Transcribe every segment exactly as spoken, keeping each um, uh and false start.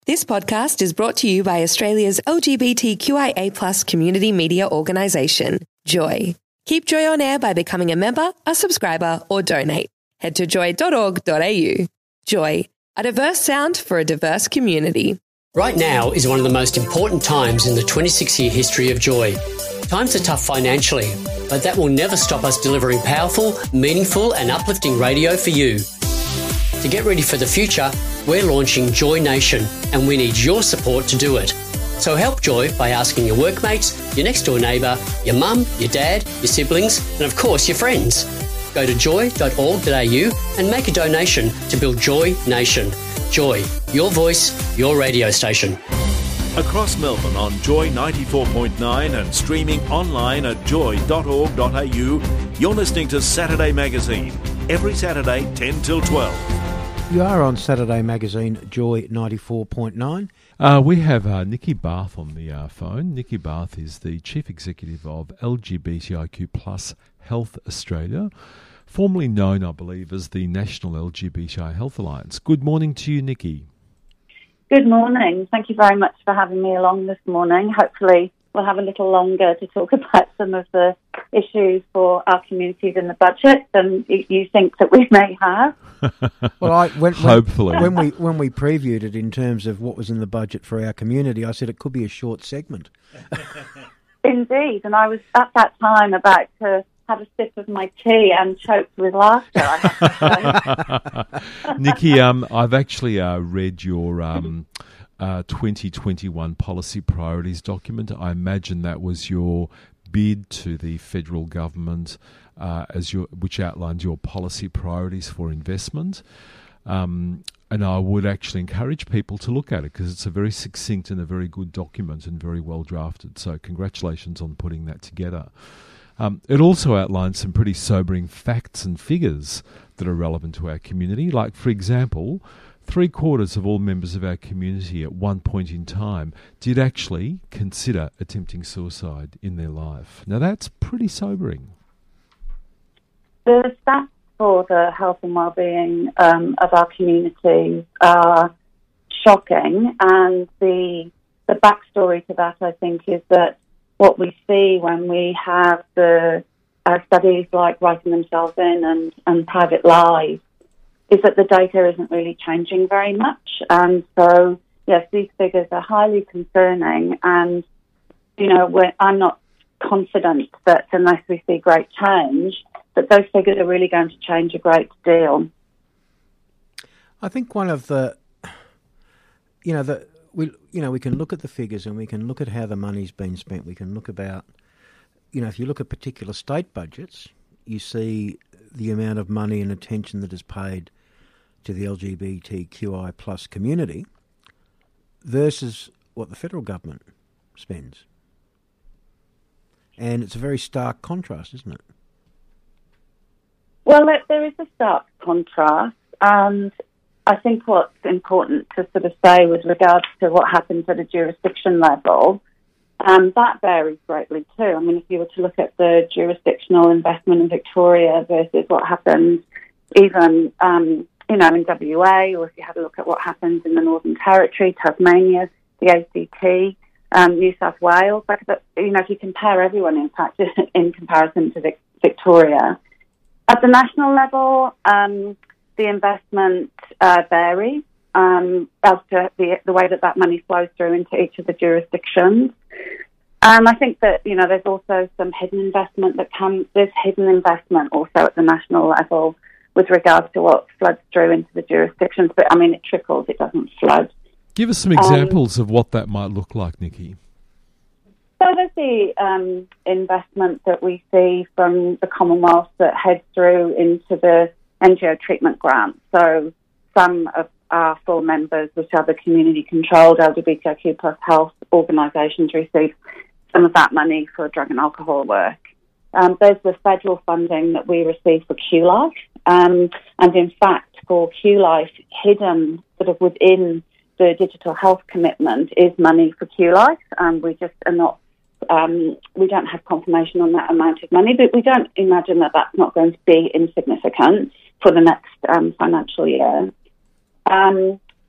This podcast is brought to you by Australia's L G B T Q I A plus community media organisation, Joy. Keep Joy on air by becoming a member, a subscriber or donate. Head to joy dot org dot a u. Joy, a diverse sound for a diverse community. Right now is one of the most important times in the twenty-six year history of Joy. Times are tough financially, but that will never stop us delivering powerful, meaningful and uplifting radio for you. To get ready for the future, we're launching Joy Nation and we need your support to do it. So help Joy by asking your workmates, your next door neighbour, your mum, your dad, your siblings and of course your friends. Go to joy dot org dot a u and make a donation to build Joy Nation. Joy, your voice, your radio station. Across Melbourne on Joy ninety-four point nine and streaming online at joy dot org dot a u, you're listening to Saturday Magazine, every Saturday ten till twelve. You are on Saturday Magazine, Joy ninety-four point nine. Uh, we have uh, Nikki Barth on the uh, phone. Nikki Barth is the Chief Executive of L G B T I Q plus Health Australia, formerly known, I believe, as the National L G B T I Health Alliance. Good morning to you, Nikki. Good morning. Thank you very much for having me along this morning. Hopefully we'll have a little longer to talk about some of the issues for our communities in the budget than you think that we may have. Well, I, when, when, hopefully, when we when we previewed it in terms of what was in the budget for our community, I said it could be a short segment. Indeed, and I was at that time about to have a sip of my tea and choked with laughter. I have to say. Nikki, um, I've actually uh, read your um, uh, twenty twenty-one policy priorities document. I imagine that was your bid to the federal government, uh, as your which outlined your policy priorities for investment. Um, and I would actually encourage people to look at it because it's a very succinct and a very good document and very well drafted. So congratulations on putting that together. Um, it also outlines some pretty sobering facts and figures that are relevant to our community. Like, for example, three quarters of all members of our community at one point in time did actually consider attempting suicide in their life. Now, that's pretty sobering. The stats for the health and wellbeing um, of our community are shocking, and the the backstory to that, I think, is that what we see when we have the uh, studies like Writing Themselves In and, and Private Lives is that the data isn't really changing very much. And so, yes, these figures are highly concerning. And, you know, we're, I'm not confident that unless we see great change, that those figures are really going to change a great deal. I think one of the, you know, the we you know we can look at the figures and we can look at how the money's been spent. We can look about, you know, if you look at particular state budgets, you see the amount of money and attention that is paid to the L G B T Q I plus community versus what the federal government spends. And it's a very stark contrast, isn't it? Well, there is a stark contrast, and I think what's important to sort of say with regards to what happens at a jurisdiction level, um, that varies greatly too. I mean, if you were to look at the jurisdictional investment in Victoria versus what happens even, um, you know, in W A, or if you had a look at what happens in the Northern Territory, Tasmania, the A C T, um, New South Wales, like, you know, if you compare everyone, in fact, in comparison to Vic- Victoria. At the national level, um, the investment uh, varies um, as to the, the way that that money flows through into each of the jurisdictions. Um, I think that, you know, there's also some hidden investment that comes, there's hidden investment also at the national level with regards to what floods through into the jurisdictions. But, I mean, it trickles, it doesn't flood. Give us some examples um, of what that might look like, Nikki. So there's the um, investment that we see from the Commonwealth that heads through into the N G O treatment grant. So some of our full members, which are the community-controlled L G B T I Q plus health organisations, receive some of that money for drug and alcohol work. Um, there's the federal funding that we receive for Q-Life. Um, and in fact, for Q-Life, hidden sort of within the digital health commitment is money for Q-Life. Um, we just are not Um, we don't have confirmation on that amount of money, but we don't imagine that that's not going to be insignificant for the next um, financial year. Um,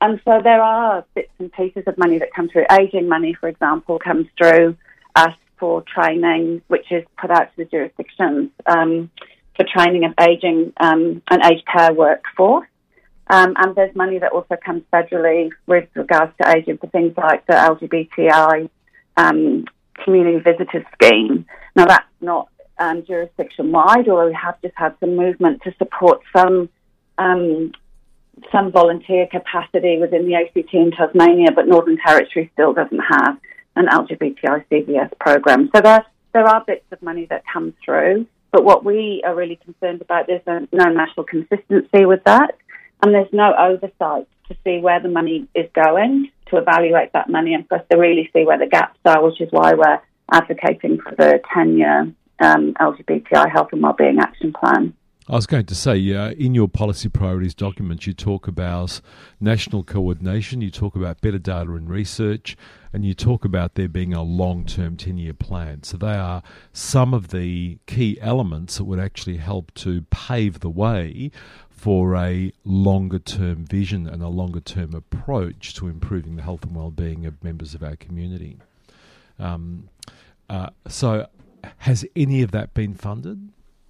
and so there are bits and pieces of money that come through. Ageing money, for example, comes through us for training, which is put out to the jurisdictions um, for training of ageing um, and aged care workforce. Um, and there's money that also comes federally with regards to ageing for things like the L G B T I um, community visitors scheme. Now, that's not um, jurisdiction-wide, although we have just had some movement to support some um, some volunteer capacity within the A C T in Tasmania, but Northern Territory still doesn't have an L G B T I C V S program. So there, there are bits of money that come through, but what we are really concerned about, there's no, no national consistency with that, and there's no oversight to see where the money is going, to evaluate that money, and for us to really see where the gaps are, which is why we're advocating for the ten-year um, L G B T I health and wellbeing action plan. I was going to say, uh, in your policy priorities document, you talk about national coordination, you talk about better data and research, and you talk about there being a long-term ten-year plan. So they are some of the key elements that would actually help to pave the way for a longer-term vision and a longer-term approach to improving the health and well-being of members of our community. Um, uh, so has any of that been funded?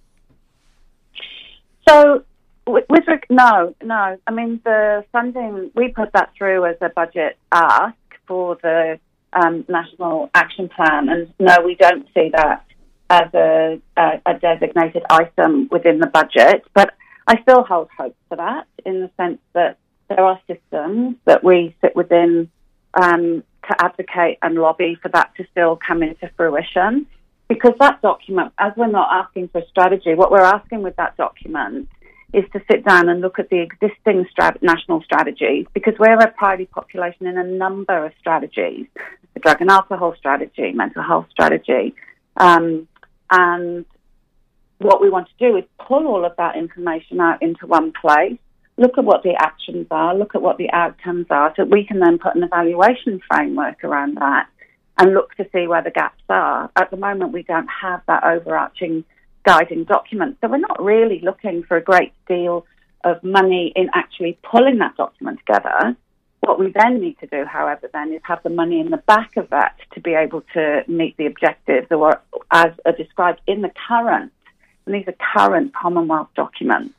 So, with, with no, no. I mean, the funding, we put that through as a budget ask for the um, National Action Plan, and no, we don't see that as a, a, a designated item within the budget, but I still hold hope for that in the sense that there are systems that we sit within um, to advocate and lobby for that to still come into fruition. Because that document, as we're not asking for a strategy, what we're asking with that document is to sit down and look at the existing strat- national strategies, because we're a priority population in a number of strategies, the drug and alcohol strategy, mental health strategy, um, and what we want to do is pull all of that information out into one place, look at what the actions are, look at what the outcomes are, so we can then put an evaluation framework around that and look to see where the gaps are. At the moment, we don't have that overarching guiding document. So we're not really looking for a great deal of money in actually pulling that document together. What we then need to do, however, then is have the money in the back of that to be able to meet the objectives or as are described in the current, and these are current Commonwealth documents.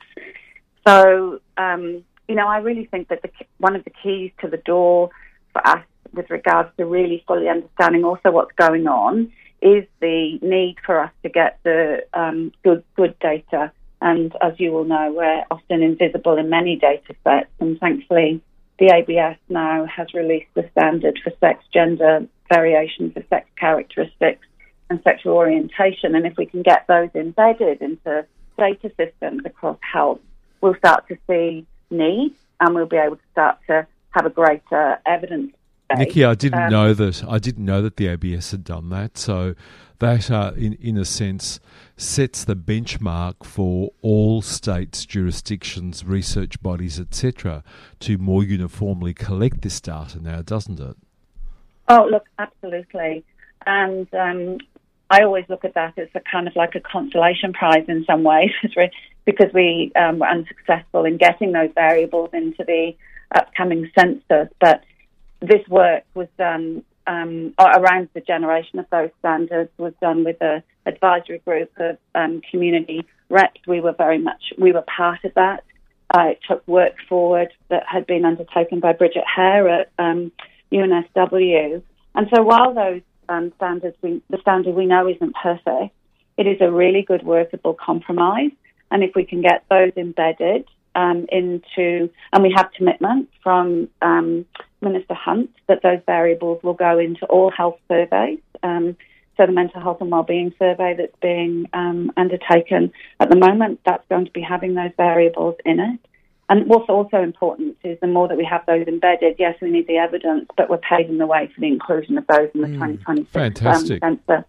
So, um, you know, I really think that the, one of the keys to the door for us with regards to really fully understanding also what's going on is the need for us to get the um, good good data. And as you will know, we're often invisible in many data sets. And thankfully, the A B S now has released the standard for sex, gender, variation for sex characteristics and sexual orientation. And if we can get those embedded into data systems across health, we'll start to see needs and we'll be able to start to have a greater evidence. Nikki, I didn't um, know that. I didn't know that the A B S had done that. So that, uh, in in a sense, sets the benchmark for all states, jurisdictions, research bodies, et cetera, to more uniformly collect this data now, doesn't it? Oh, look, absolutely. And um, I always look at that as a kind of like a consolation prize in some ways, because we um, were unsuccessful in getting those variables into the upcoming census, but this work was done um, around the generation of those standards, was done with an advisory group of um, community reps. We were very much, we were part of that. Uh, it took work forward that had been undertaken by Bridget Hare at um, U N S W. And so while those um, standards, we, the standard we know isn't perfect, it is a really good workable compromise. And if we can get those embedded um, into, and we have commitment from um, Minister Hunt that those variables will go into all health surveys. Um, so the mental health and wellbeing survey that's being um, undertaken at the moment, that's going to be having those variables in it. And what's also important is the more that we have those embedded, yes, we need the evidence, but we're paving the way for the inclusion of those in the mm, twenty twenty-six fantastic. Um, census.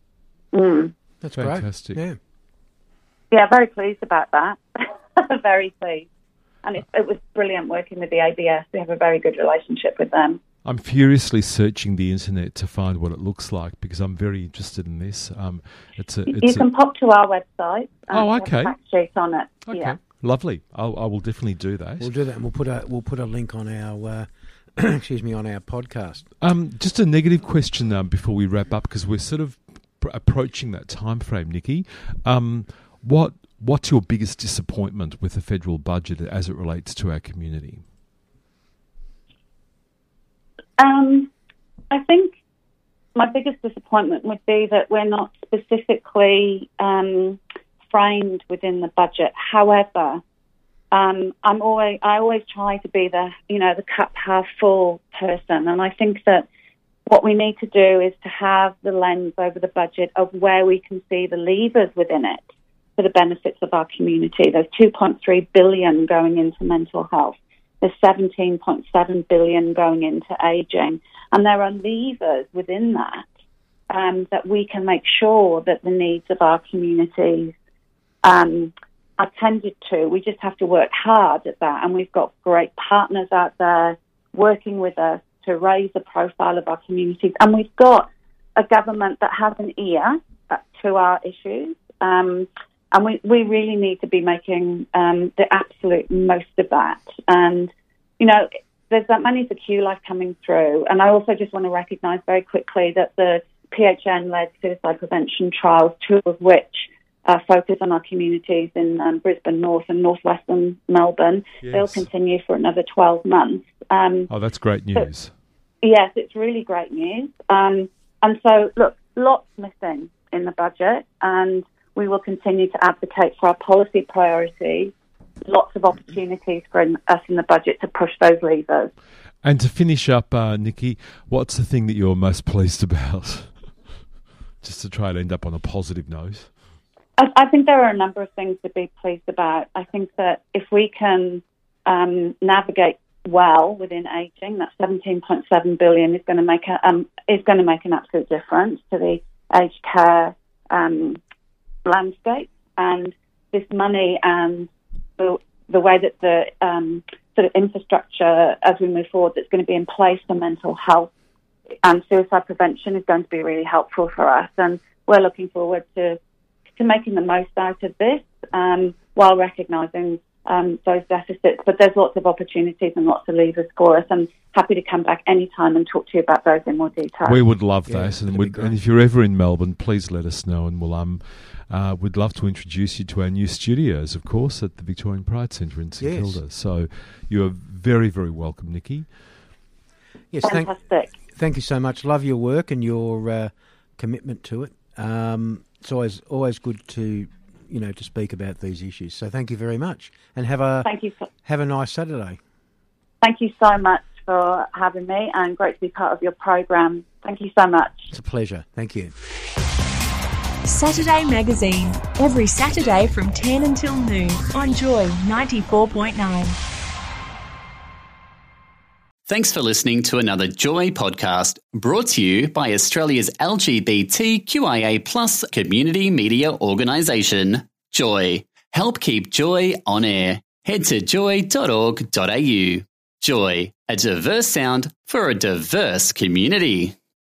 Mm. That's fantastic. Great. Yeah. Yeah, very pleased about that. Very pleased. And it, it was brilliant working with the A B S. We have a very good relationship with them. I'm furiously searching the internet to find what it looks like because I'm very interested in this. Um, it's a, it's you can a... pop to our website. Oh, okay. Fact sheet on it. Okay. Yeah. Lovely. I'll, I will definitely do that. We'll do that, and we'll put a we'll put a link on our uh, excuse me on our podcast. Um, just a negative question um, before we wrap up, because we're sort of pr- approaching that time frame, Nikki. Um, what what's your biggest disappointment with the federal budget as it relates to our community? Um, I think my biggest disappointment would be that we're not specifically um, framed within the budget. However, um, I'm always I always try to be the you know the cup half full person, and I think that what we need to do is to have the lens over the budget of where we can see the levers within it for the benefits of our community. There's two point three billion dollars going into mental health. There's seventeen point seven billion dollars going into ageing. And there are levers within that um, that we can make sure that the needs of our communities um, are tended to. We just have to work hard at that. And we've got great partners out there working with us to raise the profile of our communities. And we've got a government that has an ear to our issues. Um, and we, we really need to be making um, the absolute most of that. And, you know, there's that money for Q Life coming through. And I also just want to recognise very quickly that the P H N-led suicide prevention trials, two of which uh, focus on our communities in um, Brisbane North and northwestern Melbourne, yes. They'll continue for another twelve months. Um, oh, that's great news. So, yes, it's really great news. Um, and so, look, lots missing in the budget, and we will continue to advocate for our policy priorities. Lots of opportunities for us in the budget to push those levers. And to finish up, uh, Nikki, what's the thing that you're most pleased about? Just to try and end up on a positive note. I, I think there are a number of things to be pleased about. I think that if we can um, navigate well within ageing, that seventeen point seven billion dollars is going to make a, um, is going to make an absolute difference to the aged care um, landscape. And this money and the, the way that the um, sort of infrastructure as we move forward that's going to be in place for mental health and suicide prevention is going to be really helpful for us. And we're looking forward to to making the most out of this um, while recognising um, those deficits. But there's lots of opportunities and lots of levers for us. And happy to come back anytime and talk to you about those in more detail. We would love yeah, that. And, we'd, and if you're ever in Melbourne, please let us know, and we'll um uh, we'd love to introduce you to our new studios, of course, at the Victorian Pride Centre in St Yes. Kilda. So you are very, very welcome, Nikki. Yes, Fantastic. Thank, thank you so much. Love your work and your uh, commitment to it. Um, it's always always good to you know to speak about these issues. So thank you very much, and have a Thank you. For- have a nice Saturday. Thank you so much for having me, and great to be part of your program. Thank you so much. It's a pleasure. Thank you. Saturday Magazine, every Saturday from ten until noon on Joy ninety-four point nine. Thanks for listening to another Joy podcast brought to you by Australia's L G B T Q I A plus community media organisation, Joy. Help keep Joy on air. Head to joy dot org dot a u. Joy, a diverse sound for a diverse community.